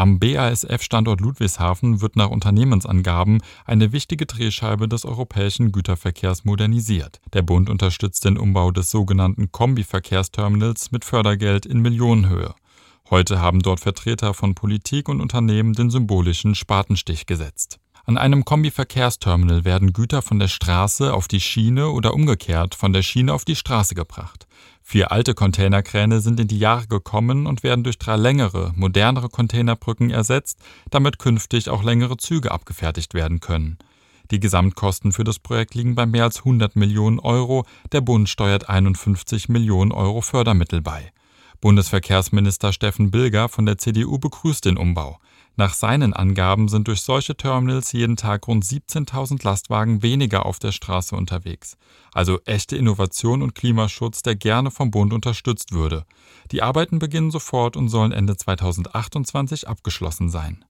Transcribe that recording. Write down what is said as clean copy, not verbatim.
Am BASF-Standort Ludwigshafen wird nach Unternehmensangaben eine wichtige Drehscheibe des europäischen Güterverkehrs modernisiert. Der Bund unterstützt den Umbau des sogenannten Kombi-Verkehrsterminals mit Fördergeld in Millionenhöhe. Heute haben dort Vertreter von Politik und Unternehmen den symbolischen Spatenstich gesetzt. An einem Kombi-Verkehrsterminal werden Güter von der Straße auf die Schiene oder umgekehrt von der Schiene auf die Straße gebracht. 4 alte Containerkräne sind in die Jahre gekommen und werden durch 3 längere, modernere Containerbrücken ersetzt, damit künftig auch längere Züge abgefertigt werden können. Die Gesamtkosten für das Projekt liegen bei mehr als 100 Millionen Euro. Der Bund steuert 51 Millionen Euro Fördermittel bei. Bundesverkehrsminister Steffen Bilger von der CDU begrüßt den Umbau. Nach seinen Angaben sind durch solche Terminals jeden Tag rund 17.000 Lastwagen weniger auf der Straße unterwegs. Also echte Innovation und Klimaschutz, der gerne vom Bund unterstützt würde. Die Arbeiten beginnen sofort und sollen Ende 2028 abgeschlossen sein.